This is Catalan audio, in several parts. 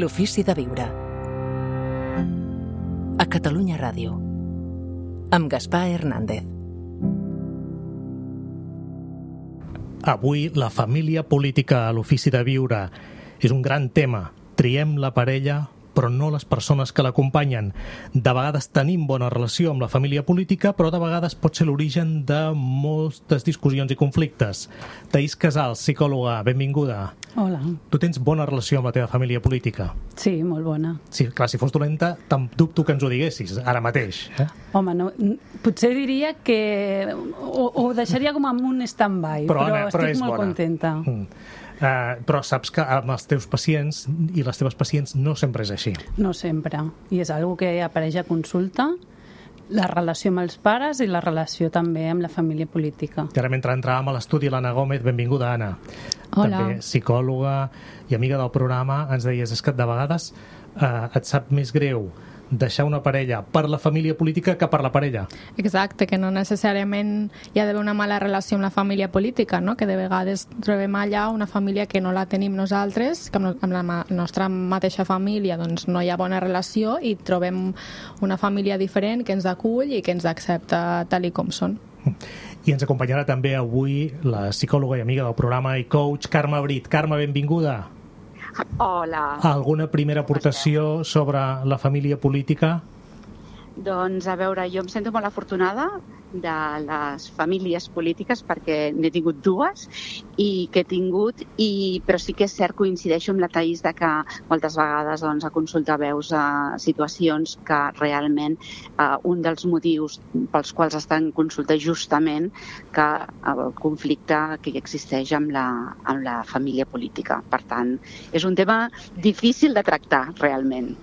L'ofici de viure. A Catalunya Ràdio. Amb Gaspar Hernández. Avui, la família política a l'ofici de viure és un gran tema. Triem la parella, però no les persones que l'acompanyen. De vegades tenim bona relació amb la família política, però de vegades pot ser l'origen de moltes discussions i conflictes. Thaís Casals, psicòloga, benvinguda. Hola. Tu tens bona relació amb la teva família política? Sí, molt bona. Sí, clar, si fos dolenta, dubto que ens ho diguessis, ara mateix. Home, no, potser diria que ho deixaria com amb un stand-by, però estic molt contenta. Però saps que amb els teus pacients i les teves pacients no sempre és així. No sempre, i és una que apareix a consulta, la relació amb els pares i la relació també amb la família política. I ara, mentre entràvem a l'estudi, l'Anna Gómez, benvinguda, Anna. Hola. També psicòloga i amiga del programa, ens deies, és que de vegades et sap més greu deixar una parella per la família política que per la parella. Exacte, que no necessàriament hi ha d'haver una mala relació amb la família política, no? Que de vegades trobem allà una família que no la tenim nosaltres, que amb la nostra mateixa família doncs, no hi ha bona relació, i trobem una família diferent que ens acull i que ens accepta tal i com són. I ens acompanyarà també avui la psicòloga i amiga del programa i coach Carme Brit. Carme, benvinguda. Hola. Alguna primera aportació sobre la família política? Doncs, a veure, jo em sento molt afortunada de les famílies polítiques perquè n'he tingut dues però sí que és cert, coincideixo amb la Thaís de que moltes vegades doncs, a consulta veus situacions que realment un dels motius pels quals estan en consulta justament que el conflicte que existeix amb la família política. Per tant, és un tema difícil de tractar realment.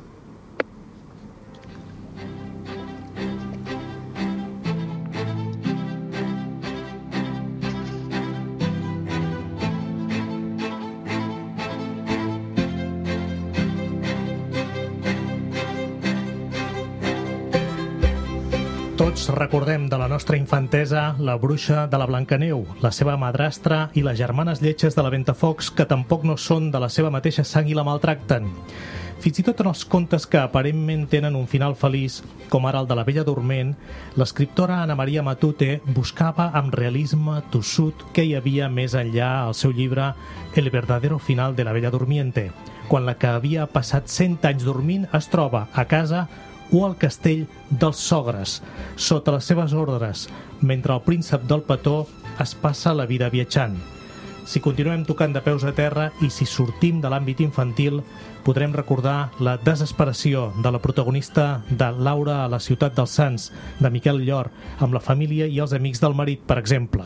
Tots recordem de la nostra infantesa la bruixa de la Blancaneu, la seva madrastra i les germanes lletges de la Ventafocs, que tampoc no són de la seva mateixa sang i la maltracten. Fins i tot en els contes que aparentment tenen un final feliç, com ara el de la Bella Dorment, l'escriptora Ana Maria Matute buscava amb realisme tossut què hi havia més enllà al seu llibre El verdadero final de la Bella Durmiente, quan la que havia passat 100 anys dormint es troba a casa o al castell dels sogres, sota les seves ordres, mentre el príncep del petó es passa la vida viatjant. Si continuem tocant de peus a terra i si sortim de l'àmbit infantil, podrem recordar la desesperació de la protagonista de Laura a la ciutat dels Sants, de Miquel Llor, amb la família i els amics del marit, per exemple.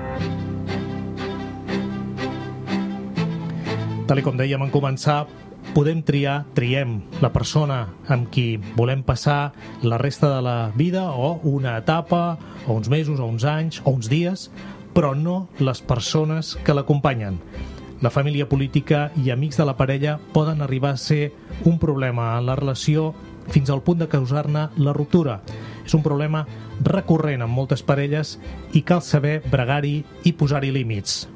Tal com dèiem en començar, podem triem la persona amb qui volem passar la resta de la vida, o una etapa, o uns mesos, o uns anys, o uns dies, però no les persones que l'acompanyen. La família política i amics de la parella poden arribar a ser un problema en la relació fins al punt de causar-ne la ruptura. És un problema recurrent en moltes parelles i cal saber bregar-hi i posar-hi límits.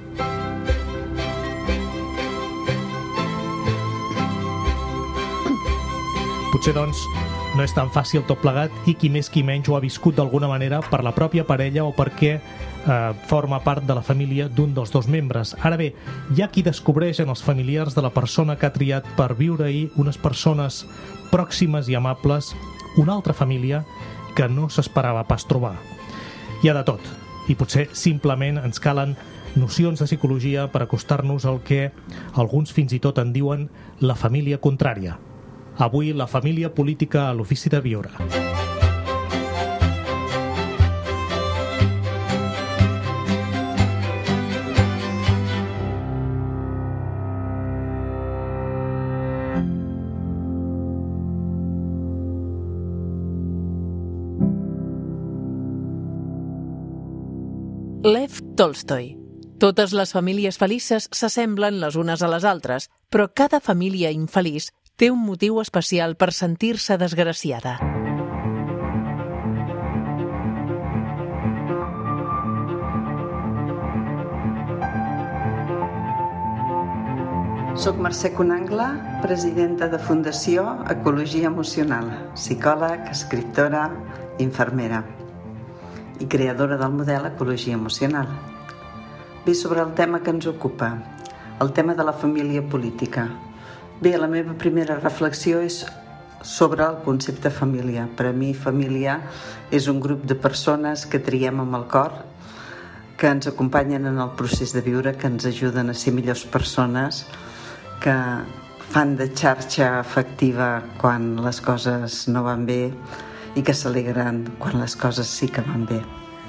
Potser, doncs, no és tan fàcil tot plegat i qui més qui menys ho ha viscut d'alguna manera per la pròpia parella o perquè forma part de la família d'un dels dos membres. Ara bé, hi ha qui descobreix en els familiars de la persona que ha triat per viure-hi unes persones pròximes i amables, una altra família que no s'esperava pas trobar. Hi ha de tot, i potser simplement ens calen nocions de psicologia per acostar-nos al que alguns fins i tot en diuen la família contrària. Avui, la família política a l'ofici de viure. Lev Tolstoi. Totes les famílies felices s'assemblen les unes a les altres, però cada família infeliç té un motiu especial per sentir-se desgraciada. Soc Mercè Conangla, presidenta de Fundació Ecologia Emocional, psicòleg, escriptora, infermera i creadora del model Ecologia Emocional. Bé, sobre el tema que ens ocupa, el tema de la família política. Bé, la meva primera reflexió és sobre el concepte família. Per a mi, família és un grup de persones que triem amb el cor, que ens acompanyen en el procés de viure, que ens ajuden a ser millors persones, que fan de xarxa afectiva quan les coses no van bé i que s'alegren quan les coses sí que van bé.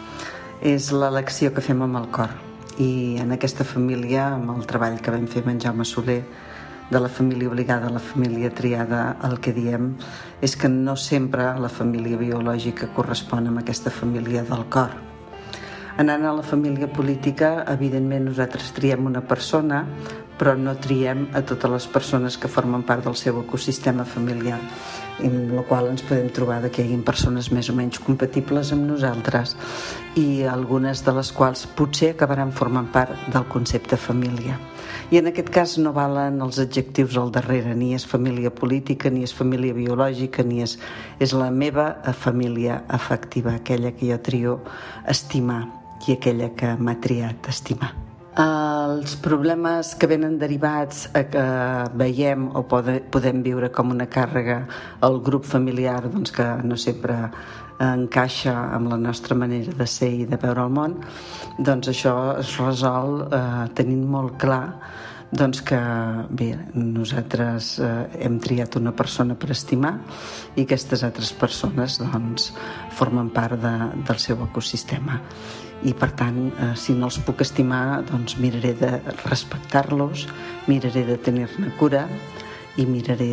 És l'elecció que fem amb el cor. I en aquesta família, amb el treball que vam fer amb en Jaume Soler, de la família obligada a la família triada, el que diem és que no sempre la família biològica correspon amb aquesta família del cor. Anant a la família política, evidentment nosaltres triem una persona, però no triem a totes les persones que formen part del seu ecosistema familiar, amb la qual ens podem trobar que hi hagi persones més o menys compatibles amb nosaltres i algunes de les quals potser acabaran formant part del concepte família. I en aquest cas no valen els adjectius al darrere, ni és família política, ni és família biològica, ni és la meva família afectiva, aquella que jo trio estimar i aquella que m'ha triat estimar. Els problemes que venen derivats a que veiem o podem viure com una càrrega al grup familiar que no sempre encaixa amb la nostra manera de ser i de veure el món, doncs això es resol tenint molt clar que bé, nosaltres hem triat una persona per estimar i aquestes altres persones formen part del seu ecosistema. I per tant, si no els puc estimar, miraré de respectar-los, miraré de tenir-ne cura i miraré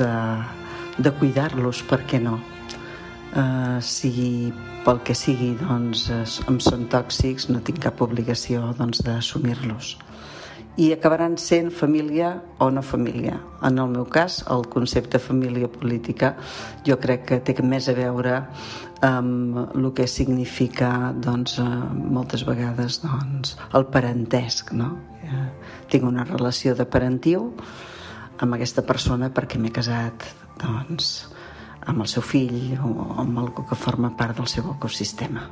de cuidar-los, per què no? Si pel que sigui em són tòxics, no tinc cap obligació d'assumir-los. I acabaran sent família o no família. En el meu cas, el concepte família política jo crec que té més a veure amb el que significa moltes vegades el parentesc, no? Tinc una relació de parentiu amb aquesta persona perquè m'he casat amb el seu fill o amb algú que forma part del seu ecosistema.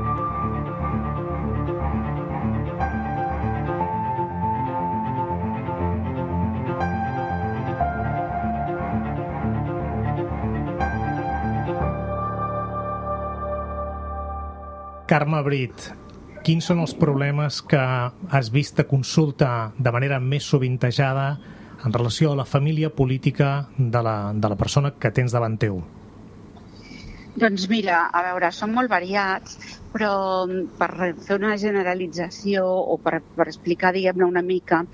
Carme Brit, quins són els problemes que has vist a consulta de manera més sovintejada en relació a la família política de la persona que tens davant teu? Doncs mira, a veure, són molt variats, però per fer una generalització o per explicar, diguem-ne, una mica,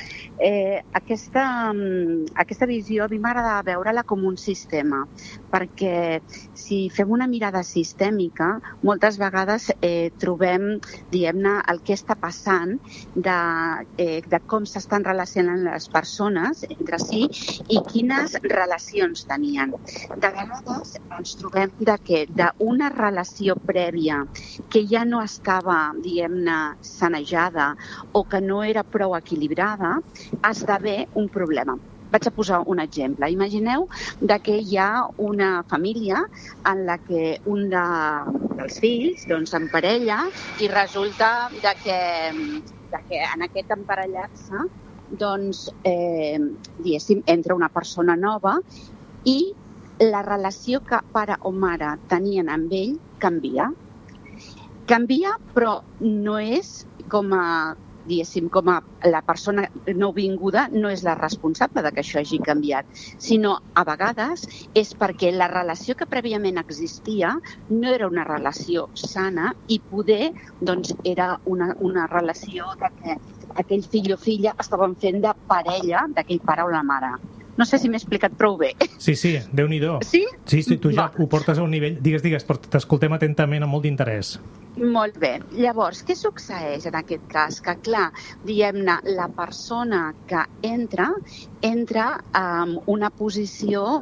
aquesta visió a mi m'agrada veure-la com un sistema, perquè si fem una mirada sistèmica, moltes vegades trobem, diguem-ne, el que està passant de com s'estan relacionant les persones entre si i quines relacions tenien. De vegades ens trobem que d'una relació prèvia que ja no estava, diguem-ne, sanejada o que no era prou equilibrada, esdevé un problema. Vaig a posar un exemple. Imagineu que hi ha una família en la que un dels fills s'emparella i resulta que en aquest emparellar-se diguéssim, entra una persona nova i la relació que pare o mare tenien amb ell canvia. Canvia, però no és com a la persona nouvinguda no és la responsable de que això hagi canviat, sinó a vegades és perquè la relació que prèviament existia no era una relació sana i poder era una relació que aquell fill o filla estaven fent de parella d'aquell pare o la mare. No sé si m'he explicat prou bé. Sí, Déu-n'hi-do. Sí? Sí, tu ja ho portes a un nivell... Digues, però t'escoltem atentament amb molt d'interès. Molt bé. Llavors, què succeeix en aquest cas? Que, clar, diguem-ne, la persona que entra en una posició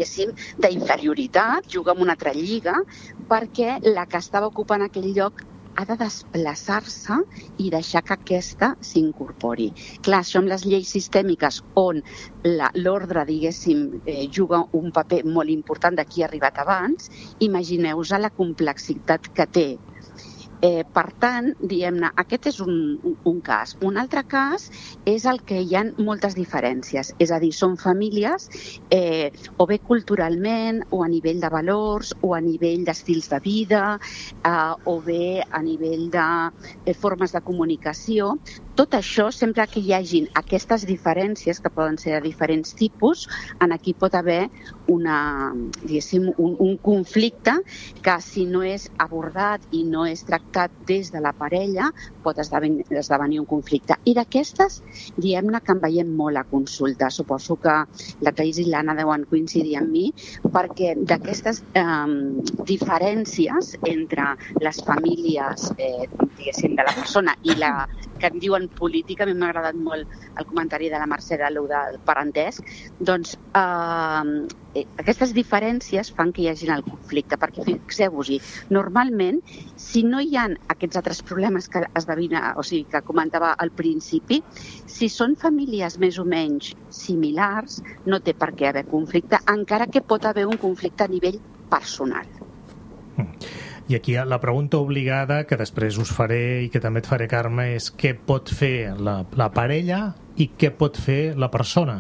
d'inferioritat, juga en una altra lliga, perquè la que estava ocupant aquell lloc ha de desplaçar-se i deixar que aquesta s'incorpori. Clar, això amb les lleis sistèmiques on l'ordre, diguéssim, juga un paper molt important de qui ha arribat abans, imagineu-vos la complexitat que té. Per tant, diguem-ne, aquest és un cas. Un altre cas és el que hi ha moltes diferències, és a dir, són famílies o bé culturalment, o a nivell de valors, o a nivell d'estils de vida, o bé a nivell de formes de comunicació. Tot això, sempre que hi hagin aquestes diferències, que poden ser de diferents tipus, aquí pot haver un conflicte que, si no és abordat i no és tractat des de la parella, pot esdevenir un conflicte. I d'aquestes, diguem-ne que en veiem molt a consulta. Suposo que la Taís i l'Anna deuen coincidir amb mi, perquè d'aquestes diferències entre les famílies, diguéssim, de la persona i la que en diuen política, a mi m'ha agradat molt el comentari de la Mercè de l'U del parentesc, doncs aquestes diferències fan que hi hagi el conflicte, perquè fixeu-vos-hi, normalment, si no hi ha aquests altres problemes que que comentava al principi, si són famílies més o menys similars, no té per què haver conflicte, encara que pot haver un conflicte a nivell personal. I aquí la pregunta obligada, que després us faré i que també et faré, Carme, és què pot fer la parella i què pot fer la persona,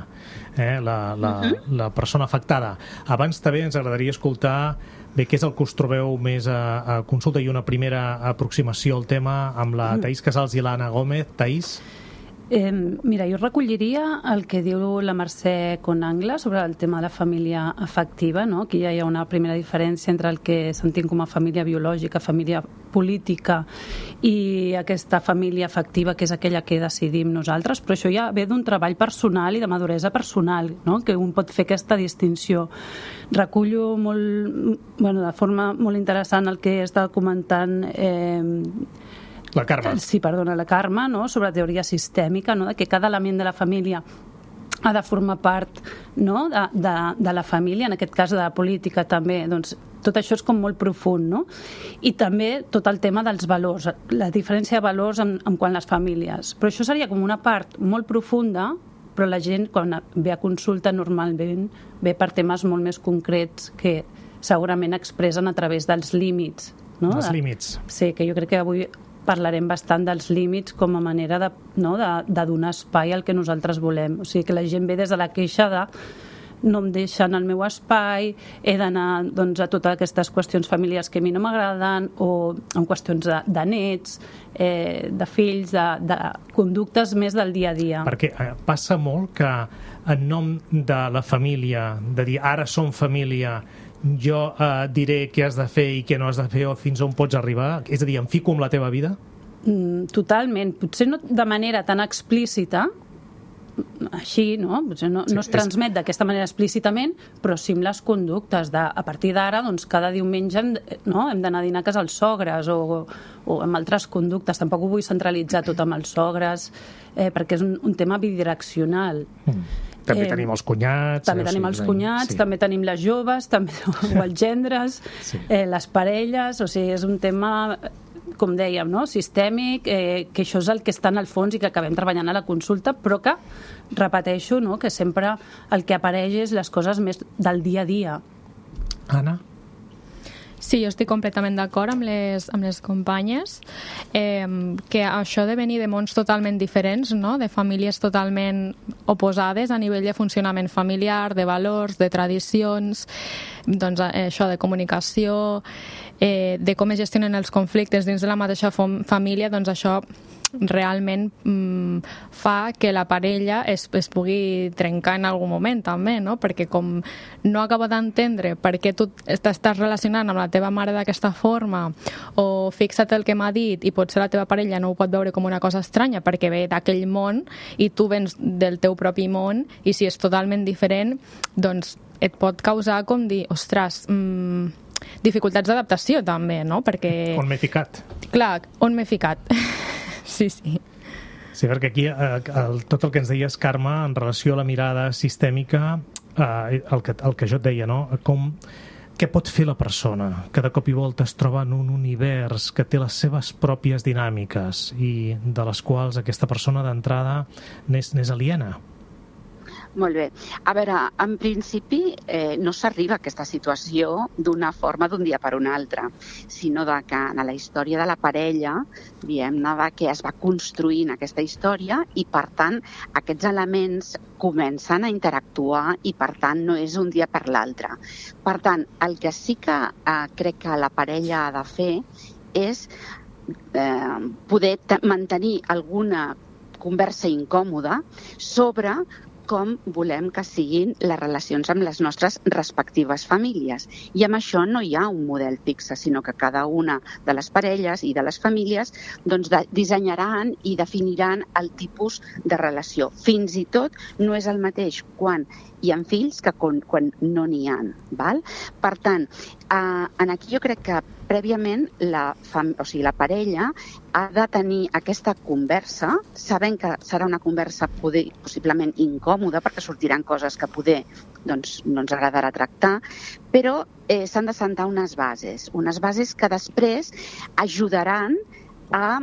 la persona afectada. Abans també ens agradaria escoltar què és el que us trobeu més a consulta i una primera aproximació al tema amb la Taís Casals i l'Anna Gómez. Taís? Mira, jo recolliria el que diu la Mercè Conangla sobre el tema de la família afectiva, no? Aquí ja hi ha una primera diferència entre el que sentim com a família biològica, família política i aquesta família afectiva, que és aquella que decidim nosaltres, però això ja ve d'un treball personal i de maduresa personal, no? Que un pot fer aquesta distinció. Recullo de forma molt interessant el que està comentant la Carme. Sí, perdona, la Carme, no? Sobre teoria sistèmica, no? De que cada element de la família ha de formar part, no? de la família, en aquest cas de la política també, doncs tot això és com molt profund, no? I també tot el tema dels valors, la diferència de valors en quant a les famílies. Però això seria com una part molt profunda, però la gent quan ve a consulta normalment ve per temes molt més concrets que segurament expressen a través dels límits. No? Els límits. Sí, que jo crec que avui parlarem bastant dels límits com a manera de donar espai al que nosaltres volem. O sigui, que la gent ve des de la queixa de no em deixen el meu espai, he d'anar a totes aquestes qüestions familiars que a mi no m'agraden, o en qüestions de nets, de fills, de conductes més del dia a dia. Perquè passa molt que en nom de la família, de dir ara som família, jo diré què has de fer i què no has de fer o fins on pots arribar? És a dir, em fico amb la teva vida? Totalment. Potser no de manera tan explícita, així, no? Potser no es transmet d'aquesta manera explícitament, però sí amb les conductes. A partir d'ara, doncs, cada diumenge hem d'anar a dinar a casa els sogres o amb altres conductes. Tampoc ho vull centralitzar tot amb els sogres, perquè és un tema bidireccional. També tenim els cunyats. També tenim els cunyats, també tenim les joves, també els gendres, les parelles, o sigui, és un tema, com dèiem, no? Sistèmic, que això és el que està en el fons i que acabem treballant a la consulta, però que, repeteixo, no? Que sempre el que apareix és les coses més del dia a dia. Anna? Sí, jo estic completament d'acord amb les companyes, que això de venir de mons totalment diferents, no? De famílies totalment oposades a nivell de funcionament familiar, de valors, de tradicions, doncs això de comunicació, de com es gestionen els conflictes dins de la mateixa família, doncs això realment fa que la parella es pugui trencar en algun moment també, no? Perquè com no acaba d'entendre per què tu t'estàs relacionant amb la teva mare d'aquesta forma, o fixa't el que m'ha dit i potser la teva parella no ho pot veure com una cosa estranya perquè ve d'aquell món i tu vens del teu propi món, i si és totalment diferent, doncs et pot causar com dir, ostres, dificultats d'adaptació també, no? Perquè... On m'he ficat? Clar, on m'he ficat? Sí. Sí, perquè aquí tot el que ens deies, Carme, en relació a la mirada sistèmica, el que jo et deia, no? Com què pot fer la persona que de cop i volta es troba en un univers que té les seves pròpies dinàmiques i de les quals aquesta persona d'entrada n'és aliena? Molt bé. A veure, en principi no s'arriba a aquesta situació d'una forma d'un dia per un altre, sinó que en la història de la parella, diguem-ne, que es va construint aquesta història i, per tant, aquests elements comencen a interactuar i, per tant, no és un dia per l'altre. Per tant, el que sí que crec que la parella ha de fer és poder mantenir alguna conversa incòmoda sobre com volem que siguin les relacions amb les nostres respectives famílies. I amb això no hi ha un model fixe, sinó que cada una de les parelles i de les famílies dissenyaran i definiran el tipus de relació. Fins i tot no és el mateix quan hi ha fills que quan no n'hi ha. Val? Per tant, aquí jo crec que prèviament la parella ha de tenir aquesta conversa, sabent que serà una conversa possiblement incòmoda, perquè sortiran coses que poder no ens agradarà tractar, però s'han de sentar unes bases que després ajudaran a,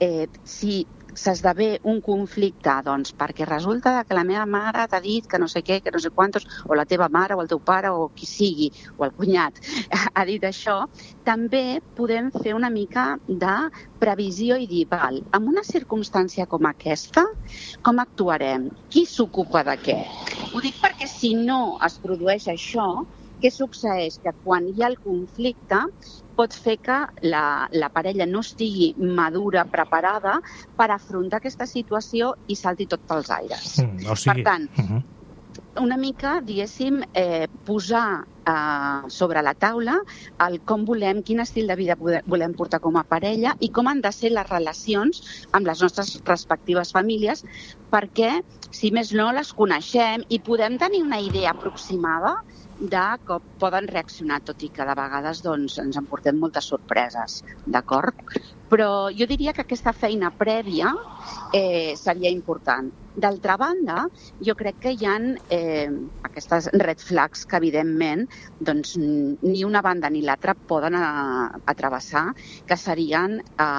si s'esdevé un conflicte, doncs perquè resulta que la meva mare t'ha dit que no sé què, que no sé quantos, o la teva mare o el teu pare o qui sigui, o el cunyat ha dit això, també podem fer una mica de previsió i dir, val, en una circumstància com aquesta, com actuarem? Qui s'ocupa de què? Ho dic perquè si no es produeix això, què succeeix? Que quan hi ha el conflicte pot fer que la parella no estigui madura, preparada per afrontar aquesta situació i salti tot pels aires. Per tant, una mica, diguéssim, posar sobre la taula el com volem, quin estil de vida volem portar com a parella i com han de ser les relacions amb les nostres respectives famílies, perquè, si més no, les coneixem i podem tenir una idea aproximada de com poden reaccionar, tot i que de vegades ens emportem moltes sorpreses, d'acord? Però jo diria que aquesta feina prèvia seria important. D'altra banda, jo crec que hi ha aquestes red flags que, evidentment, ni una banda ni l'altra poden atravessar, que serien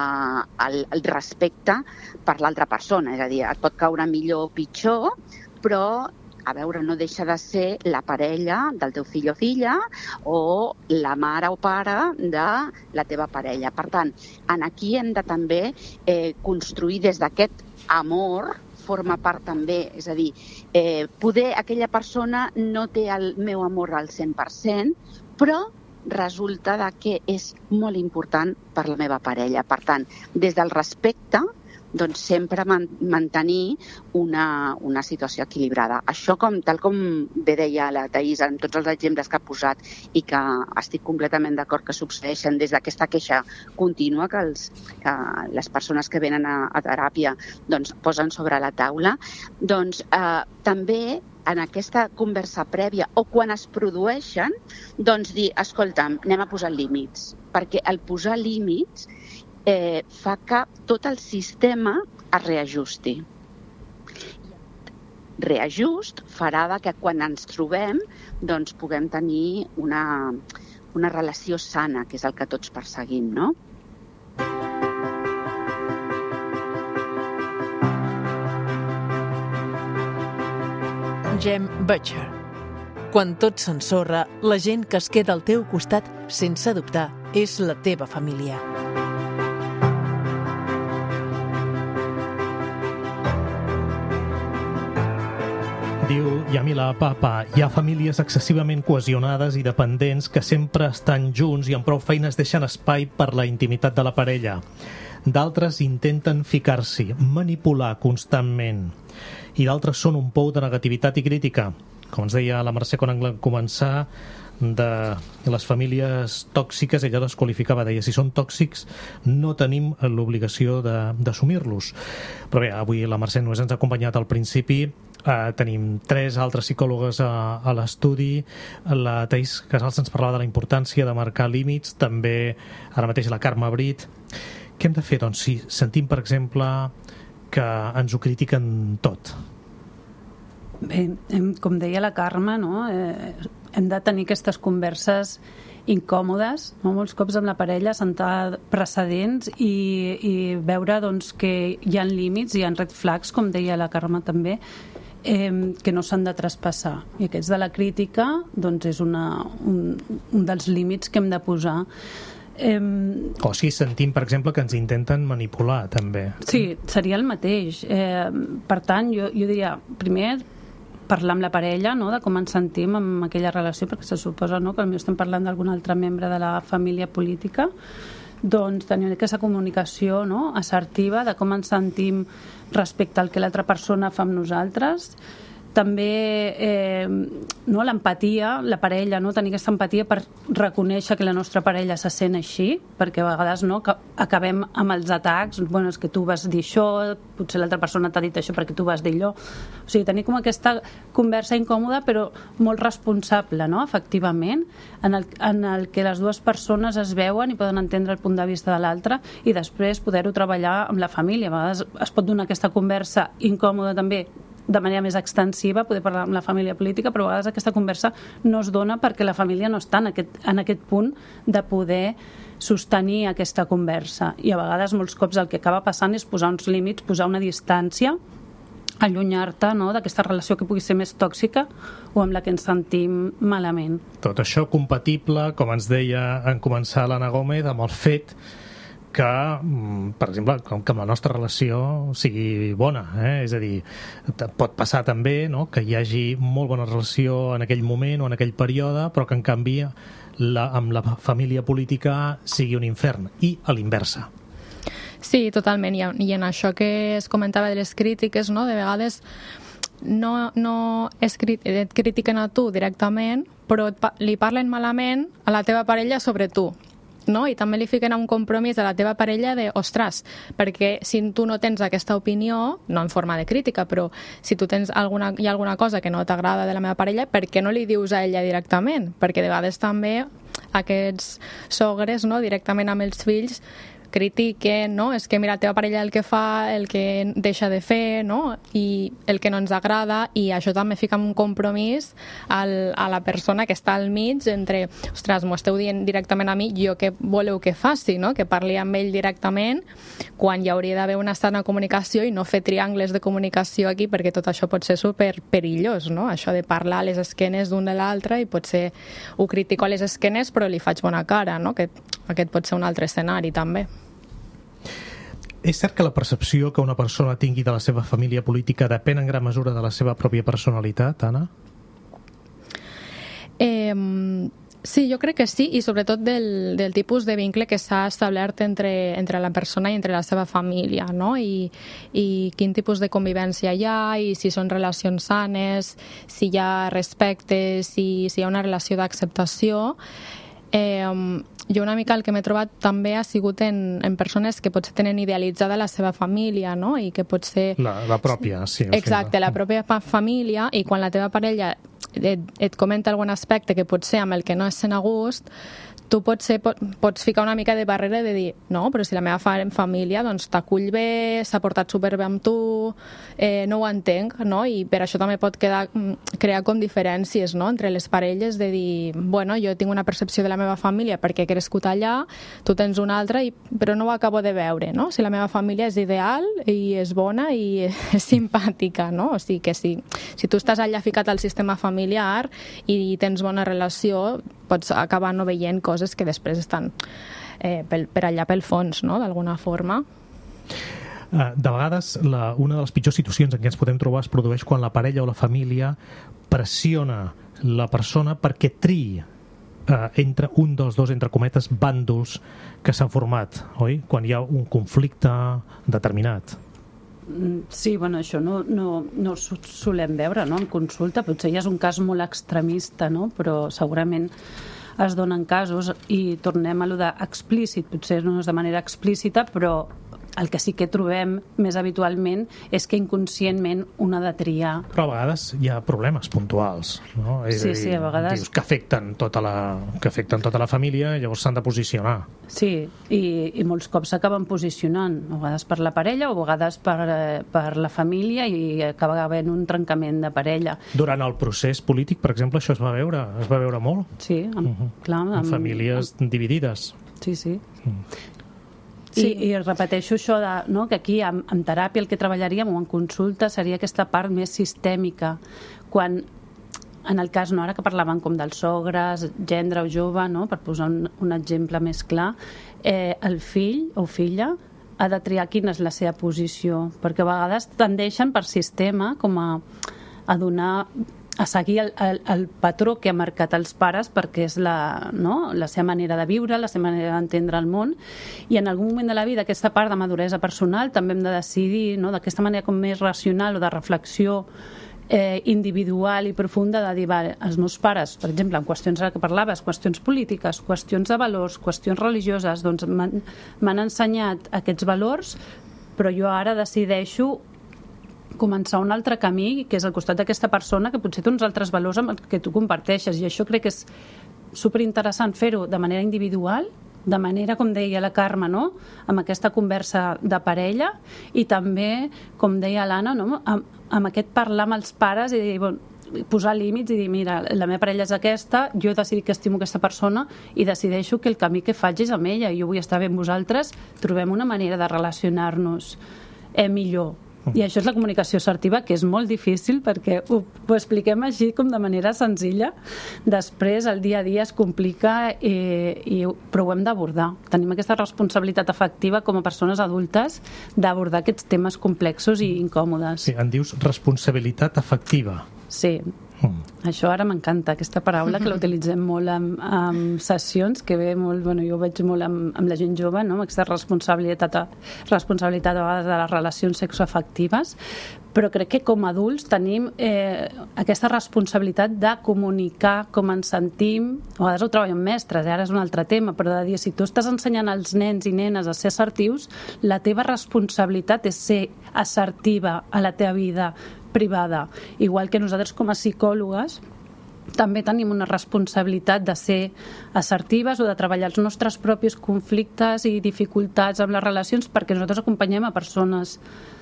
el respecte per l'altra persona. És a dir, et pot caure millor o pitjor, però a veure, no deixa de ser la parella del teu fill o filla o la mare o pare de la teva parella. Per tant, aquí hem de també construir des d'aquest amor, forma part també, és a dir, poder aquella persona no té el meu amor al 100%, però resulta que és molt important per la meva parella. Per tant, des del respecte, doncs sempre mantenir una situació equilibrada. Això, tal com bé deia la Thais en tots els exemples que ha posat i que estic completament d'acord que succeeixen des d'aquesta queixa contínua que les persones que venen a teràpia posen sobre la taula, doncs també en aquesta conversa prèvia o quan es produeixen, doncs dir, escolta'm, anem a posar límits, perquè el posar límits fa que tot el sistema es reajusti. Reajust farà que quan ens trobem doncs puguem tenir una relació sana, que és el que tots perseguim, no? Jem Butcher. Quan tot s'ensorra, la gent que es queda al teu costat, sense dubtar, és la teva família. Diu Yamila Papa, hi ha famílies excessivament cohesionades i dependents que sempre estan junts i amb prou feines deixen espai per la intimitat de la parella. D'altres intenten ficar-s'hi, manipular constantment. I d'altres són un pou de negativitat i crítica. Com ens deia la Mercè quan vam començar, de les famílies tòxiques, ella les qualificava, deia, si són tòxics no tenim l'obligació d'assumir-los. Però bé, avui la Mercè només ens ha acompanyat al principi, tenim 3 altres psicòlogues a l'estudi, la Thais Casals ens parlava de la importància de marcar límits, també ara mateix la Carme Brit. Què hem de fer, doncs, si sentim, per exemple, que ens ho critiquen tot? Bé, com deia la Carme, no? hem de tenir aquestes converses incòmodes, no? Molts cops amb la parella, sentar precedents i veure doncs, que hi ha límits, hi ha red flags, com deia la Carme també, que no s'han de traspassar. I aquests de la crítica doncs, és un dels límits que hem de posar. O si sentim, per exemple, que ens intenten manipular, també. Sí, seria el mateix. Per tant, jo diria, primer, parlar amb la parella, no?, de com ens sentim amb aquella relació, perquè se suposa, no?, que potser estem parlant d'algun altre membre de la família política, doncs tenir aquesta comunicació, no?, assertiva de com ens sentim respecte al que l'altra persona fa amb nosaltres. També no, l'empatia, la parella, no? Tenir aquesta empatia per reconèixer que la nostra parella se sent així, perquè a vegades no, acabem amb els atacs, bueno, és que tu vas dir això, potser l'altra persona t'ha dit això perquè tu vas dir allò. O sigui, tenir com aquesta conversa incòmoda però molt responsable, no? Efectivament, en el que les dues persones es veuen i poden entendre el punt de vista de l'altre i després poder-ho treballar amb la família. A vegades es pot donar aquesta conversa incòmoda també de manera més extensiva, poder parlar amb la família política, però a vegades aquesta conversa no es dona perquè la família no està en aquest punt de poder sostenir aquesta conversa. I a vegades, molts cops, el que acaba passant és posar uns límits, posar una distància, allunyar-te, no?, d'aquesta relació que pugui ser més tòxica o amb la que ens sentim malament. Tot això compatible, com ens deia en començar l'Anna Gómez, amb el fet que, per exemple, que la nostra relació sigui bona, és a dir, pot passar també, no?, que hi hagi molt bona relació en aquell moment o en aquell període, però que en canvi amb la família política sigui un infern, i a l'inversa. Sí, totalment, i en això que es comentava de les crítiques, no?, de vegades no et critiquen a tu directament, però li parlen malament a la teva parella sobre tu, no? I també li fiquen un compromís a la teva parella de, ostres, perquè si tu no tens aquesta opinió, no en forma de crítica, però si tu tens hi ha alguna cosa que no t'agrada de la meva parella, per què no li dius a ella directament? Perquè de vegades també aquests sogres, no?, directament amb els fills critiquen, no?, és que mira, la teva parella el que fa, el que deixa de fer, no?, i el que no ens agrada, i això també fica un compromís a la persona que està al mig entre, ostres, m'ho esteu dient directament a mi, jo què voleu que faci, no?, que parli amb ell directament, quan hi hauria d'haver una sana comunicació i no fer triangles de comunicació aquí, perquè tot això pot ser super perillós, no?, això de parlar a les esquenes d'un de l'altre i potser ho critico a les esquenes però li faig bona cara, no?, que aquest pot ser un altre escenari també. És cert que la percepció que una persona tingui de la seva família política depèn en gran mesura de la seva pròpia personalitat, Anna? Sí, jo crec que sí, i sobretot del tipus de vincle que s'ha establert entre la persona i entre la seva família, no? I quin tipus de convivència hi ha, i si són relacions sanes, si hi ha respecte, si hi ha una relació d'acceptació. Jo una mica el que m'he trobat també ha sigut en persones que potser tenen idealitzada la seva família, no? I que potser... La pròpia, sí. Exacte, la pròpia família, i quan la teva parella et comenta algun aspecte que potser amb el que no es sent a gust, tu pots ficar una mica de barrera de dir, no, però si la meva família doncs t'acull bé, s'ha portat superbé amb tu, no ho entenc, no? I per això també pot crear com diferències, no?, entre les parelles, de dir, bueno, jo tinc una percepció de la meva família perquè he crescut allà, tu tens una altra, però no ho acabo de veure, no? Si la meva família és ideal i és bona i és simpàtica, no? O sigui que si tu estàs allà ficat al sistema familiar i tens bona relació, pots acabar no veient coses que després estan per allà pel fons, no?, d'alguna forma. De vegades, una de les pitjors situacions en què ens podem trobar es produeix quan la parella o la família pressiona la persona perquè triï entre un dels dos, entre cometes, bàndols que s'han format, oi? Quan hi ha un conflicte determinat. Sí, bueno, això no solem veure, no?, en consulta. Potser ja és un cas molt extremista, no?, però segurament es donen casos, i tornem a lo d'explícit. Potser no és de manera explícita, però el que sí que trobem més habitualment és que inconscientment un ha de triar. Però a vegades hi ha problemes puntuals, no? Sí, a vegades. Dius que afecten tota la família, llavors s'han de posicionar. Sí, i molts cops s'acaben posicionant, a vegades per la parella o a vegades per la família, i acaba havent un trencament de parella. Durant el procés polític, per exemple, això es va veure molt? Sí, clar. En famílies dividides. Sí. I repeteixo això que aquí en teràpia el que treballaríem, o en consulta, seria aquesta part més sistèmica, quan en el cas, ara que parlaven com dels sogres, gendre o jove, per posar un exemple més clar, el fill o filla ha de triar quina és la seva posició, perquè a vegades tendeixen per sistema com a donar, a seguir el patró que ha marcat els pares, perquè és la seva manera de viure, la seva manera d'entendre el món, i en algun moment de la vida aquesta part de maduresa personal també hem de decidir, d'aquesta manera com més racional o de reflexió individual i profunda, de dir, els meus pares, per exemple, en qüestions que parlaves, qüestions polítiques, qüestions de valors, qüestions religioses, doncs m'han ensenyat aquests valors, però jo ara decideixo començar un altre camí, que és al costat d'aquesta persona que potser té uns altres valors amb els que tu comparteixes, i això crec que és superinteressant fer-ho de manera individual, de manera, com deia la Carme, amb aquesta conversa de parella, i també, com deia l'Anna, amb aquest parlar amb els pares i dir, posar límits i dir, mira, la meva parella és aquesta, jo he decidit que estimo aquesta persona i decideixo que el camí que faig és amb ella, jo vull estar bé amb vosaltres, trobem una manera de relacionar-nos millor. I això és la comunicació assertiva, que és molt difícil perquè ho expliquem així com de manera senzilla. Després el dia a dia es complica, però ho hem d'abordar. Tenim aquesta responsabilitat afectiva com a persones adultes d'abordar aquests temes complexos i incòmodes. Sí, en dius responsabilitat afectiva. Sí. Això ara m'encanta, aquesta paraula, que la utilitzem molt en sessions, que ve molt, jo ho veig molt amb la gent jove, amb aquesta responsabilitat a vegades de les relacions sexoafectives, però crec que com a adults tenim aquesta responsabilitat de comunicar com ens sentim. A vegades ho treballen mestres, ara és un altre tema, però de dir, si tu estàs ensenyant als nens i nenes a ser assertius, la teva responsabilitat és ser assertiva a la teva vida privada, igual que nosaltres com a psicòlogues també tenim una responsabilitat de ser assertives o de treballar els nostres propis conflictes i dificultats amb les relacions, perquè nosaltres acompanyem a persones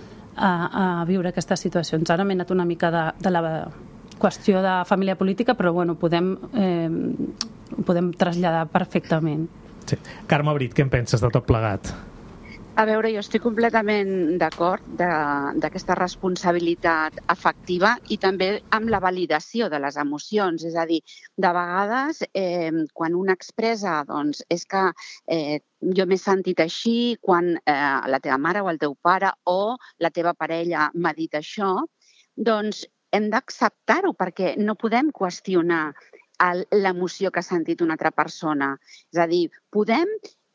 a viure aquestes situacions. Ara m'he anat una mica de la qüestió de família política, però podem traslladar perfectament. Sí. Carme Brit, què en penses de tot plegat? A veure, jo estic completament d'acord d'aquesta responsabilitat afectiva i també amb la validació de les emocions. És a dir, de vegades, quan un expressa, doncs, és que jo m'he sentit així quan la teva mare o el teu pare o la teva parella m'ha dit això, doncs hem d'acceptar-ho perquè no podem qüestionar l'emoció que ha sentit una altra persona. És a dir, podem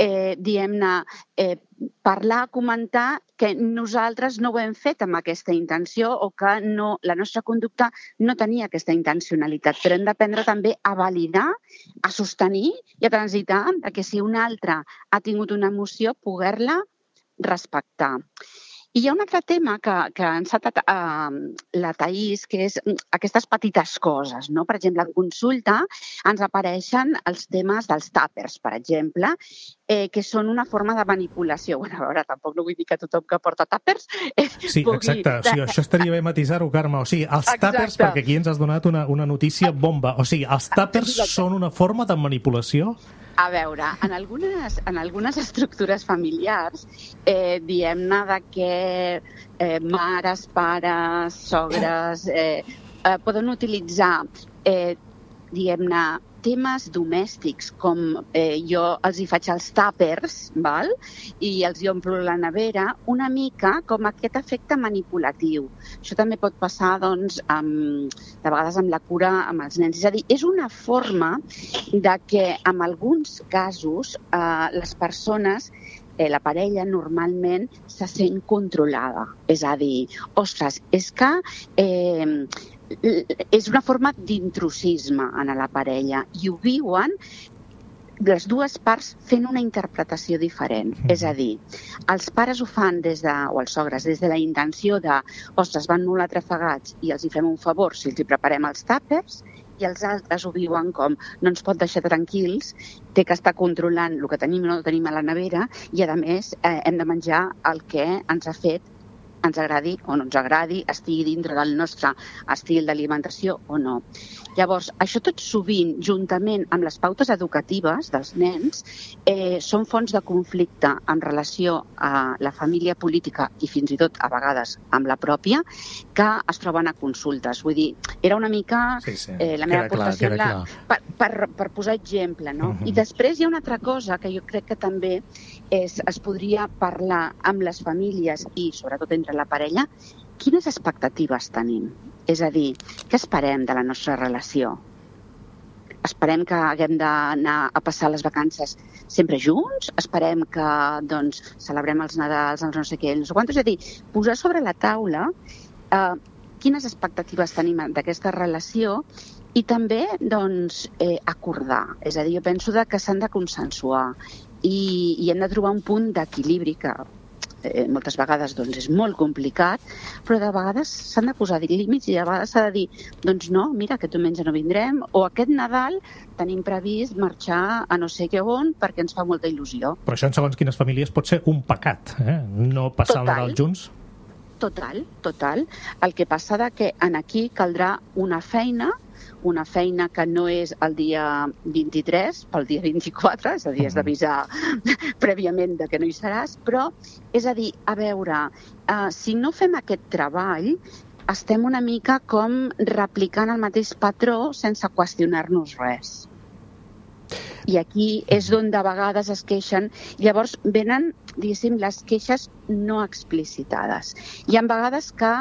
parlar, comentar que nosaltres no ho hem fet amb aquesta intenció o que la nostra conducta no tenia aquesta intencionalitat, però hem d'aprendre també a validar, a sostenir i a transitar que si un altre ha tingut una emoció, poder-la respectar. I hi ha un altre tema que ha encetat la Thaís, que és aquestes petites coses. Per exemple, en consulta ens apareixen els temes dels tàpers, per exemple, que són una forma de manipulació. A veure, tampoc no vull dir que tothom que porta tàpers Sí, exacte. O sigui, això estaria bé matisar-ho, Carme. O sigui, els tàpers, perquè aquí ens has donat una notícia bomba. O sigui, els tàpers són una forma de manipulació? A veure, en algunes estructures familiars, diem-ne de que mares, pares, sogres, poden utilitzar, diguem-ne, temes domèstics, com jo els hi faig els tàpers, i els hi omplo la nevera, una mica com aquest efecte manipulatiu. Això també pot passar, doncs, de vegades amb la cura amb els nens. És a dir, és una forma de que, en alguns casos, les persones, la parella, normalment se sent controlada. És a dir, ostres, és que és una forma d'intrusisme en la parella i ho viuen les dues parts fent una interpretació diferent. És a dir, els pares ho fan o els sogres, des de la intenció de, ostres, van molt atrafegats i els hi fem un favor si els hi preparem els tàpers, i els altres ho viuen com no ens pot deixar tranquils, té que estar controlant el que tenim o no tenim a la nevera i, a més, hem de menjar el que ens ha fet, ens agradi o no ens agradi, estigui dintre del nostre estil d'alimentació o no. Llavors, això tot sovint, juntament amb les pautes educatives dels nens, són fonts de conflicte en relació a la família política i fins i tot, a vegades, amb la pròpia, que es troben a consultes. Vull dir, era una mica la meva aportació per posar exemple, no? I després hi ha una altra cosa que jo crec que també es podria parlar amb les famílies i, sobretot, entre la parella, quines expectatives tenim? És a dir, què esperem de la nostra relació? Esperem que haguem d'anar a passar les vacances sempre junts? Esperem que, doncs, celebrem els Nadals, els no sé què, no sé quantos? És a dir, posar sobre la taula quines expectatives tenim d'aquesta relació i també, doncs, acordar. És a dir, jo penso que s'han de consensuar i hem de trobar un punt d'equilibri que moltes vegades doncs, és molt complicat, però de vegades s'han de posar límits i de vegades s'ha de dir, doncs no, mira, aquest diumenge no vindrem, o aquest Nadal tenim previst marxar a no sé què on perquè ens fa molta il·lusió. Però això, en segons quines famílies, pot ser un pecat, no passar el Nadal junts? Total. El que passa que aquí caldrà una feina que no és el dia 23, pel dia 24, és a dir, has d'avisar prèviament de que no hi seràs, però, és a dir, a veure, si no fem aquest treball, estem una mica com replicant el mateix patró sense qüestionar-nos res. I aquí és on de vegades es queixen, llavors venen, diguéssim, les queixes no explicitades. Hi ha vegades que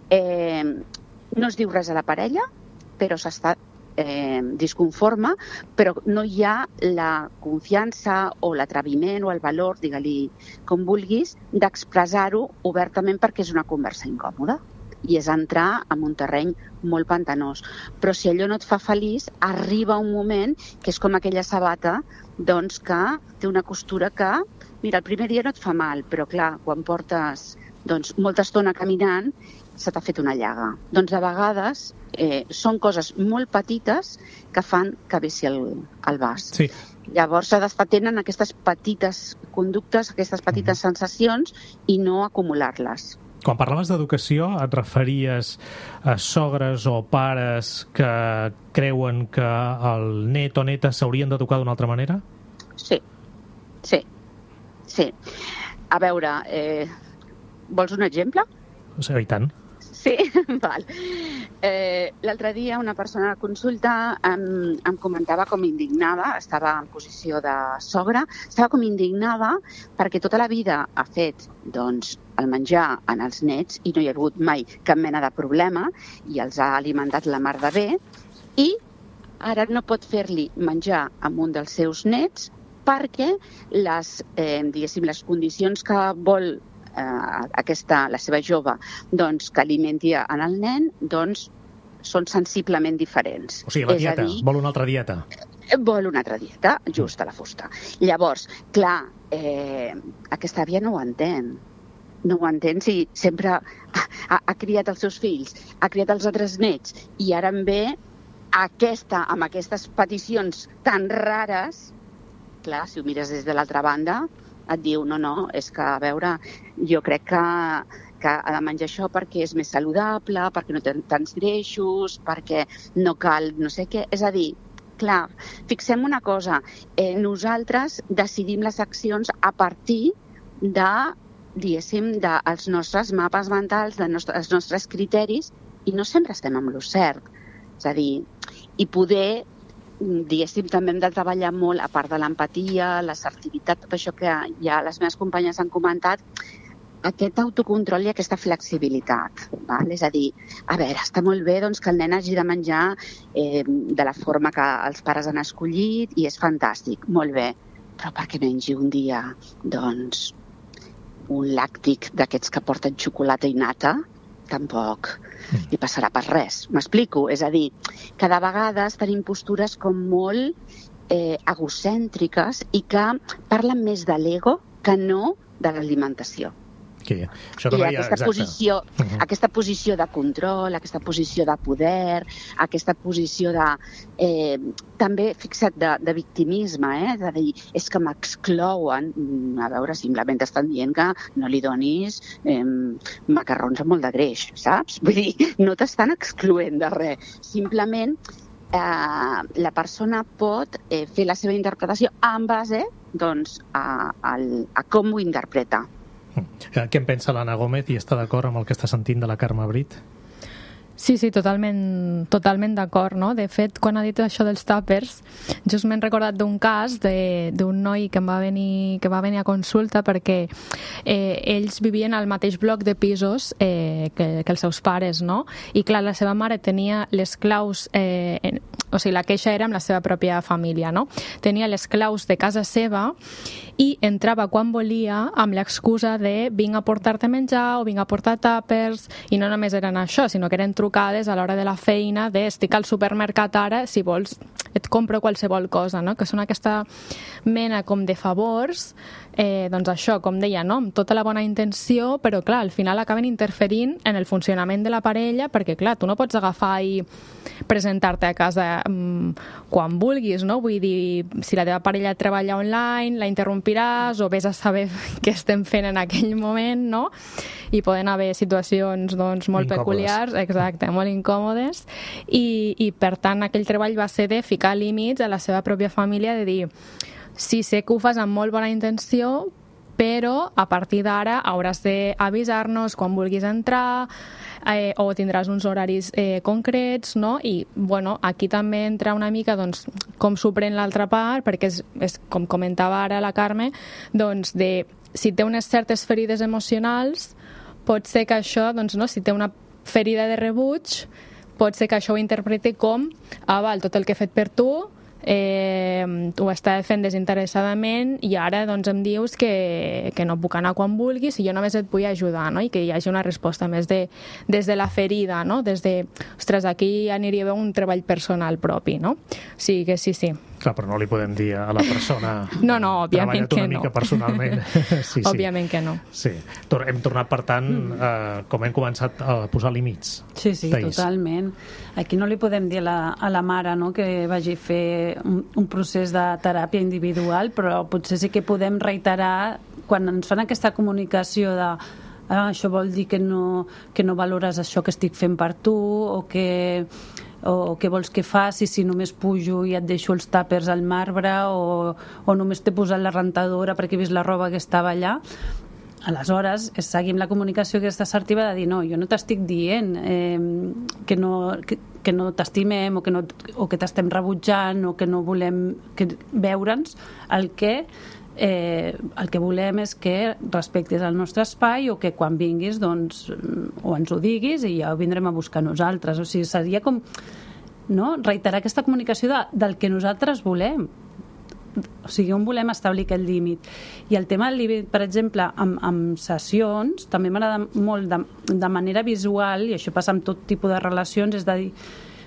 no es diu res a la parella, però s'està disconforme, però no hi ha la confiança o l'atreviment o el valor, digue-li com vulguis, d'expressar-ho obertament perquè és una conversa incòmoda i és entrar en un terreny molt pantanós. Però si allò no et fa feliç, arriba un moment que és com aquella sabata doncs, que té una costura que, mira, el primer dia no et fa mal, però clar, quan portes molta estona caminant, se t'ha fet una llaga. Doncs de vegades són coses molt petites que fan que vessi el vas. Sí. Llavors s'ha d'estar atent aquestes petites conductes, aquestes petites sensacions i no acumular-les. Quan parlaves d'educació, et referies a sogres o pares que creuen que el net o neta s'haurien d'educar d'una altra manera? Sí. A veure, vols un exemple? Sí, i tant. Sí? Val. L'altre dia una persona a la consulta em comentava com indignada, estava en posició de sogra, estava com indignada perquè tota la vida ha fet el menjar en els nets i no hi ha hagut mai cap mena de problema i els ha alimentat la mar de bé i ara no pot fer-li menjar amb un dels seus nets perquè les condicions que vol la seva jove que alimenti en el nen són sensiblement diferents. O sigui, la dieta, vol una altra dieta. Vol una altra dieta, just a la fusta. Llavors, clar, aquesta àvia no ho entén. No ho entén si sempre ha criat els seus fills, ha criat els altres nets i ara em ve amb aquestes peticions tan rares. Clar, si ho mires des de l'altra banda, et diu, no, és que, a veure, jo crec que ha de menjar això perquè és més saludable, perquè no té tants greixos, perquè no cal no sé què. És a dir, clar, fixem una cosa, nosaltres decidim les accions a partir dels nostres mapes mentals, dels nostres criteris, i no sempre estem amb lo cert. És a dir, i poder també hem de treballar molt, a part de l'empatia, l'assertivitat, tot això que ja les meves companyes han comentat, aquest autocontrol i aquesta flexibilitat. Val? És a dir, a veure, està molt bé que el nen hagi de menjar de la forma que els pares han escollit i és fantàstic, molt bé, però perquè mengi un dia un làctic d'aquests que porten xocolata i nata, tampoc li passarà per res. M'explico? És a dir, que de vegades tenim postures com molt egocèntriques i que parlen més de l'ego que no de l'alimentació. I aquesta posició de control, aquesta posició de poder, aquesta posició de... també, fixa't, de victimisme, de dir, és que m'exclouen. A veure, simplement estan dient que no li donis macarrons amb molt de greix, saps? Vull dir, no t'estan excloent de res. Simplement la persona pot fer la seva interpretació en base doncs, a com ho interpreta. Què en pensa l'Anna Gómez i està d'acord amb el que està sentint de la Carme Brit? Sí, totalment d'acord, no? De fet, quan ha dit això dels tàpers, just m'he recordat d'un cas d'un noi que va venir a consulta perquè ells vivien al mateix bloc de pisos que els seus pares, no? I clar, la seva mare tenia les claus, o sigui, la queixa era amb la seva pròpia família, no? Tenia les claus de casa seva i entrava quan volia amb l'excusa de vinc a portar-te menjar o vinc a portar tàpers, i no només eren això, sinó que eren trucades a l'hora de la feina de estic al supermercat ara, si vols et compro qualsevol cosa, no? Que són aquesta mena com de favors, doncs això, com deia, no? Amb tota la bona intenció, però clar, al final acaben interferint en el funcionament de la parella, perquè clar, tu no pots agafar i presentar-te a casa quan vulguis, no? Vull dir, si la teva parella treballa online, la interrompiràs o vés a saber què estem fent en aquell moment, no? I poden haver situacions doncs, molt peculiars, exacte, molt incòmodes, i per tant aquell treball va ser de ficar límits a la seva pròpia família, de dir, sí, sé que ho fas amb molt bona intenció, però a partir d'ara hauràs d'avisar-nos quan vulguis entrar, o tindràs uns horaris concrets, no? I, bueno, aquí també entra una mica, doncs, com s'ho pren l'altra part, perquè és com comentava ara la Carme, doncs, si té unes certes ferides emocionals, pot ser que això, doncs, no? Si té una ferida de rebuig, pot ser que això ho interpreti com, val, tot el que he fet per tu, ho estava fent desinteressadament i ara doncs em dius que no puc anar quan vulguis i jo només et vull ajudar, no? I que hi hagi una resposta més des de la ferida, no? Des de, ostres, aquí aniria bé un treball personal propi, no? Sí, que sí. Clar, però no li podem dir a la persona no, òbviament que no. Una mica personalment. Sí. Òbviament que no. Sí. Hem tornat, per tant, com hem començat a posar límits. Sí, totalment. Aquí no li podem dir a la mare, no?, que vagi a fer un procés de teràpia individual, però potser sí que podem reiterar quan ens fan aquesta comunicació de això vol dir que no valores això que estic fent per tu, o què vols que faci si només pujo i et deixo els tàpers al marbre, o només t'he posat la rentadora perquè he vist la roba que estava allà. Aleshores, seguim la comunicació aquesta assertiva de dir, no, jo no t'estic dient que no t'estimem o que t'estem rebutjant o que no volem veure'ns. El que volem és que respectis el nostre espai o que quan vinguis doncs, o ens ho diguis i ja ho vindrem a buscar nosaltres. O sigui, seria com reiterar aquesta comunicació del que nosaltres volem. O sigui, on volem establir aquest límit. I el tema del límit, per exemple, amb sessions, també m'agrada molt de manera visual, i això passa amb tot tipus de relacions, és de dir,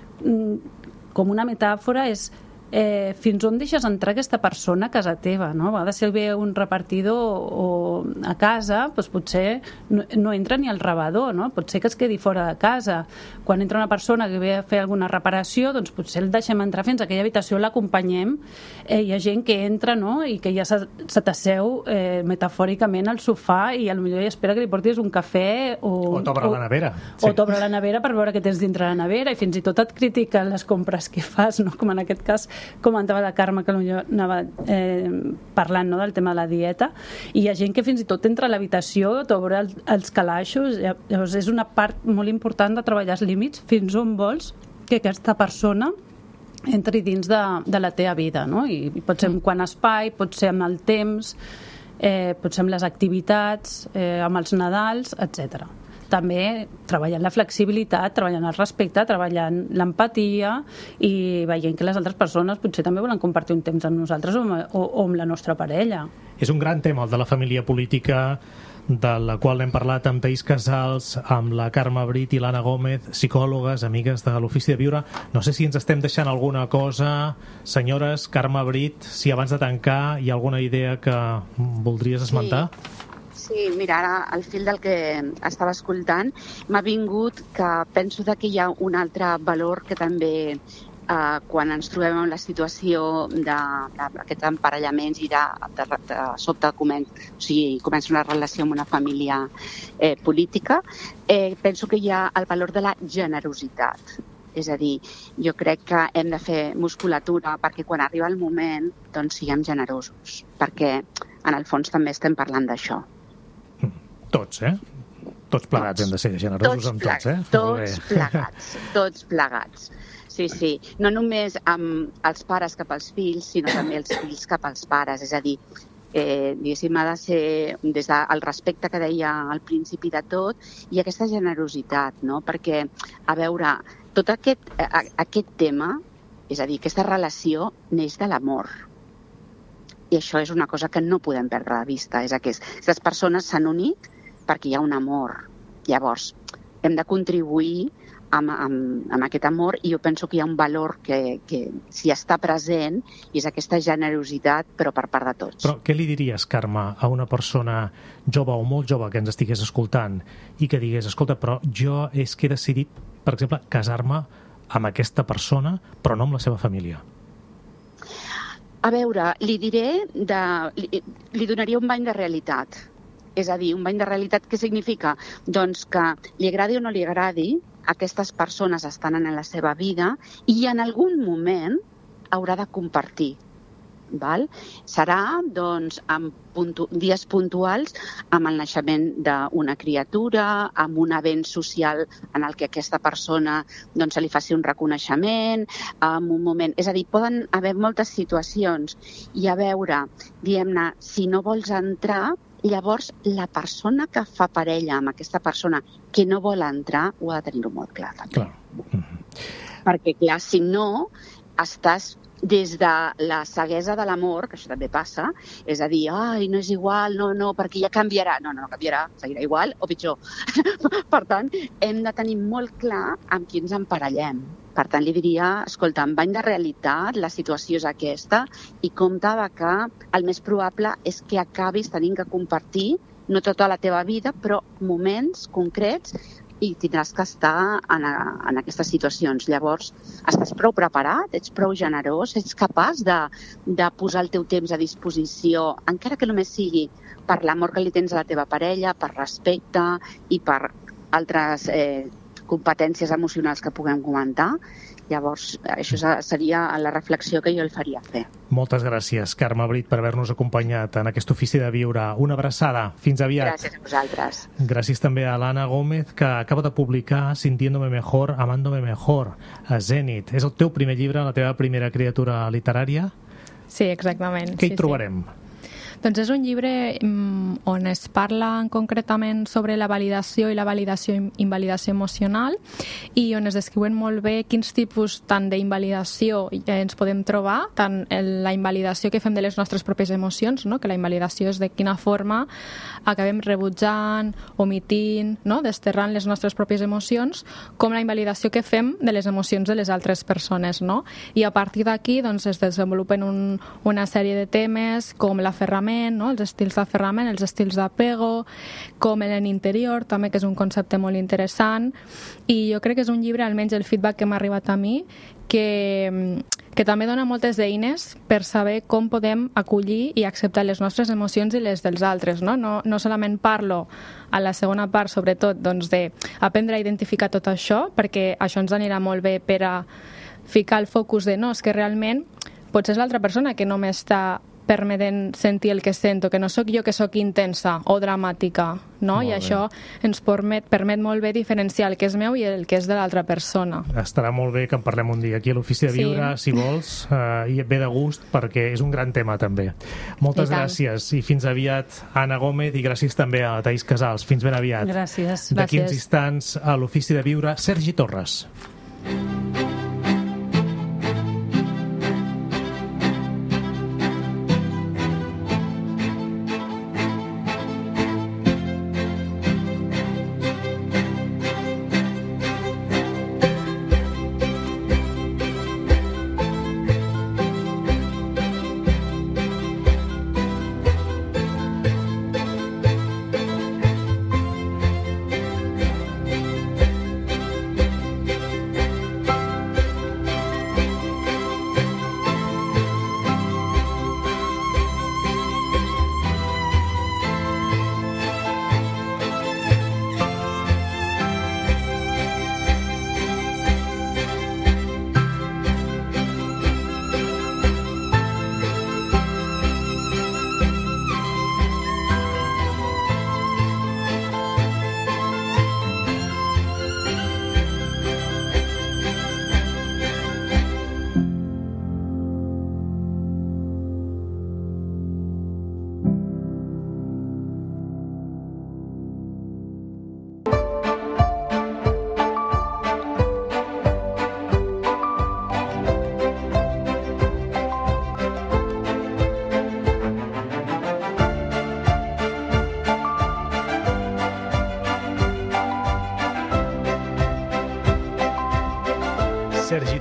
com una metàfora, és fins on deixes entrar aquesta persona a casa teva, no? A vegades si ve un repartidor o a casa, doncs potser no entra ni al rebedor, no? Potser que es quedi fora de casa. Quan entra una persona que ve a fer alguna reparació, doncs potser el deixem entrar fins a aquella habitació, l'acompanyem. Hi ha gent que entra, no?, i que ja se t'asseu metafòricament al sofà i potser espera que li portis un cafè o t'obre la nevera. O t'obre la nevera per veure què tens dintre la nevera, i fins i tot et critica les compres que fas, no? Com en aquest cas comentava la Carme, que potser anava parlant, no?, del tema de la dieta, i hi ha gent que fins i tot entra a l'habitació, t'obre els calaixos. Llavors és una part molt important de treballar els límits, fins on vols que aquesta persona entri dins de la teva vida, no? I pot ser en quant espai, pot ser amb el temps, pot ser amb les activitats, amb els Nadals, etc. També treballant la flexibilitat, treballant el respecte, treballant l'empatia i veient que les altres persones potser també volen compartir un temps amb nosaltres o amb la nostra parella. És un gran tema, el de la família política, de la qual hem parlat amb Taís Casals, amb la Carme Brit i l'Anna Gómez, psicòlogues, amigues de l'Ofici de Viure. No sé si ens estem deixant alguna cosa. Senyores, Carme Brit, si abans de tancar hi ha alguna idea que voldries esmentar? Sí, mira, ara al fil del que estava escoltant m'ha vingut que penso que hi ha un altre valor que també quan ens trobem en la situació d'aquests emparellaments i de sobte comença una relació amb una família política, penso que hi ha el valor de la generositat. És a dir, jo crec que hem de fer musculatura perquè quan arriba el moment doncs siguem generosos, perquè en el fons també estem parlant d'això. Tots, Tots plegats hem de ser generosos amb tots, Tots plegats. Sí. No només amb els pares cap als fills, sinó també els fills cap als pares. És a dir, diguéssim, ha de ser des del respecte que deia al principi de tot i aquesta generositat, no? Perquè, a veure, tot aquest tema, és a dir, aquesta relació neix de l'amor. I això és una cosa que no podem perdre de vista. És que aquestes persones s'han unit perquè hi ha un amor. Llavors, hem de contribuir amb aquest amor i jo penso que hi ha un valor que si està present és aquesta generositat, però per part de tots. Però què li diries, Carme, a una persona jove o molt jove que ens estigués escoltant i que digués, escolta, però jo és que he decidit, per exemple, casar-me amb aquesta persona, però no amb la seva família? A veure, li donaria un bany de realitat. És a dir, un bany de realitat, què significa? Doncs que li agradi o no li agradi, aquestes persones estan en la seva vida i en algun moment haurà de compartir. Val? Serà doncs, dies puntuals amb el naixement d'una criatura, amb un event social en el que aquesta persona doncs, se li faci un reconeixement, en un moment... És a dir, poden haver moltes situacions i a veure, diguem-ne, si no vols entrar, llavors la persona que fa parella amb aquesta persona que no vol entrar ho ha de tenir molt clar. Clar. Perquè, clar, si no, estàs des de la ceguesa de l'amor, que això també passa, és a dir, ai, no és igual, no, perquè ja canviarà. No canviarà, seguirà igual o pitjor. Per tant, hem de tenir molt clar amb qui ens emparellem. Per tant, li diria, escolta, en bany de realitat, la situació és aquesta i compte que el més probable és que acabis tenint que compartir, no tota la teva vida, però moments concrets i tindràs que estar en aquestes situacions. Llavors, estàs prou preparat, ets prou generós, ets capaç de posar el teu temps a disposició, encara que només sigui per l'amor que li tens a la teva parella, per respecte i per altres competències emocionals que puguem comentar. Llavors, això seria la reflexió que jo el faria fer. Moltes gràcies, Carme Brit, per haver-nos acompanyat en aquest Ofici de Viure. Una abraçada. Fins aviat. Gràcies a vosaltres. Gràcies també a l'Anna Gómez, que acaba de publicar Sintiéndome mejor, amándome mejor, a Zenit. És el teu primer llibre, la teva primera criatura literària? Sí, exactament. Què hi trobarem? Doncs és un llibre on es parla concretament sobre la validació i la validació i invalidació emocional i on es descriuen molt bé quins tipus tant d'invalidació ens podem trobar, tant la invalidació que fem de les nostres pròpies emocions, no? Que la invalidació és de quina forma acabem rebutjant, omitint, no? Desterrant les nostres pròpies emocions, com la invalidació que fem de les emocions de les altres persones, no? I a partir d'aquí doncs, es desenvolupen una sèrie de temes com l'aferrament, no? Els estils d'aferrament, els estils d'apego, com en l'interior, també, que és un concepte molt interessant. I jo crec que és un llibre, almenys el feedback que m'ha arribat a mi, que també dona moltes eines per saber com podem acollir i acceptar les nostres emocions i les dels altres. No solament parlo a la segona part, sobretot, doncs, d'aprendre a identificar tot això, perquè això ens anirà molt bé per a ficar el focus de no, és que realment potser és l'altra persona que no m'està permetent sentir el que sento, que no sóc jo que sóc intensa o dramàtica, no? I això ens permet molt bé diferenciar el que és meu i el que és de l'altra persona. Estarà molt bé que en parlem un dia aquí a l'Ofici de Viure, si vols, i et ve de gust, perquè és un gran tema també. Moltes gràcies i fins aviat, Anna Gómez, i gràcies també a Taís Casals. Fins ben aviat. Gràcies. D'aquí uns instants a l'Ofici de Viure, Sergi Torres.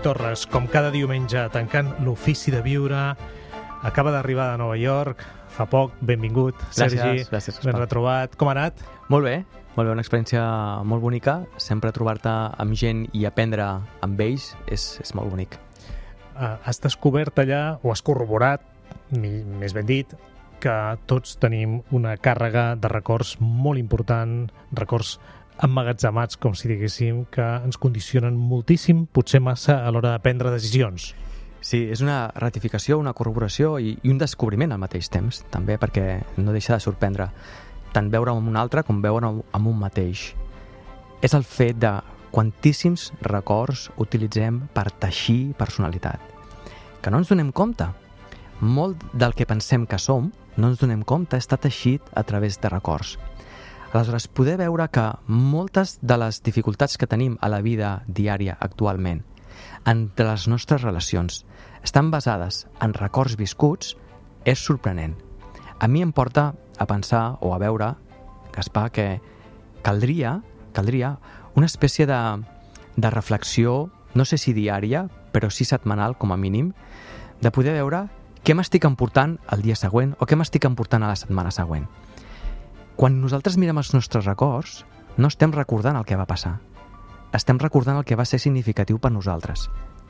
Torres, com cada diumenge, tancant l'ofici de viure, acaba d'arribar de Nova York, fa poc, benvingut, Sergi, gràcies, ben retrobat. Com ha anat? Molt bé, una experiència molt bonica. Sempre trobar-te amb gent i aprendre amb ells és molt bonic. Has descobert allà, o has corroborat, més ben dit, que tots tenim una càrrega de records molt important, records emmagatzemats, com si diguéssim, que ens condicionen moltíssim, potser massa, a l'hora de prendre decisions. Sí, és una ratificació, una corroboració i un descobriment al mateix temps, també, perquè no deixa de sorprendre tant veure amb un altre com veure amb un mateix. És el fet de quantíssims records utilitzem per teixir personalitat, que no ens donem compte. Molt del que pensem que som, no ens donem compte, està teixit a través de records. Aleshores, poder veure que moltes de les dificultats que tenim a la vida diària actualment, entre les nostres relacions, estan basades en records viscuts, és sorprenent. A mi em porta a pensar o a veure, Gaspar, que caldria una espècie de reflexió, no sé si diària, però sí setmanal com a mínim, de poder veure què m'estic emportant el dia següent o què m'estic emportant a la setmana següent. Quan nosaltres mirem els nostres records, no estem recordant el que va passar. Estem recordant el que va ser significatiu per nosaltres.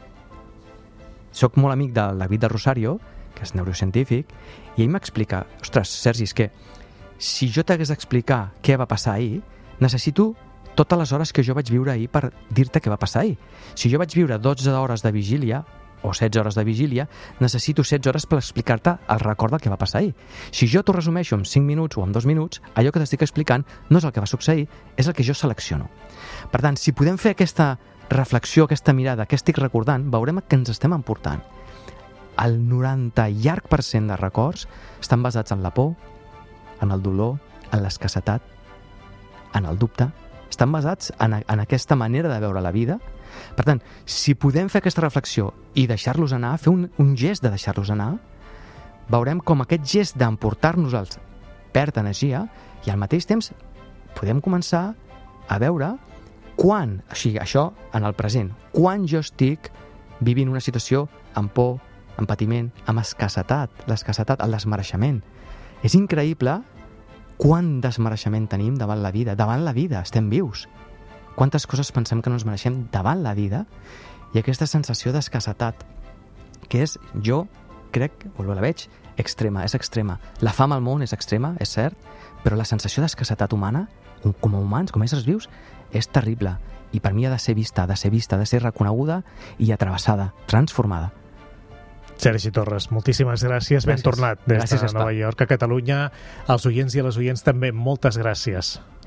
Soc molt amic del David de Rosario, que és neurocientífic, i ell m'explica, ostres, Sergi, és que si jo t'hagués d'explicar què va passar ahir, necessito totes les hores que jo vaig viure ahir per dir-te què va passar ahir. Si jo vaig viure 12 hores de vigília, o 16 hores de vigília, necessito 16 hores per explicar-te el record del que va passar ahir. Si jo t'ho resumeixo en 5 minuts o en 2 minuts, allò que t'estic explicant no és el que va succeir, és el que jo selecciono. Per tant, si podem fer aquesta reflexió, aquesta mirada, què estic recordant, veurem que ens estem emportant. El 90% de records estan basats en la por, en el dolor, en l'escassetat, en el dubte. Estan basats en aquesta manera de veure la vida. Per tant, si podem fer aquesta reflexió i deixar-los anar, fer un gest de deixar-los anar, veurem com aquest gest d'emportar-nos-els perd energia i al mateix temps podem començar a veure quan, això en el present, quan jo estic vivint una situació amb por, amb patiment, amb escassetat, l'escassetat, el desmereixement. És increïble quant desmereixement tenim davant la vida. Davant la vida, estem vius. Quantes coses pensem que no ens mereixem davant la vida i aquesta sensació d'escassetat, que és, jo crec, o la veig, extrema, és extrema. La fam al món és extrema, és cert, però la sensació d'escassetat humana, com a humans, com a éssers vius, és terrible. I per mi ha de ser vista, ha de ser reconeguda i atrevessada, transformada. Sergi Torres, moltíssimes gràcies. Ben tornat des de Nova York a Catalunya. Als oients i a les oients també, moltes gràcies.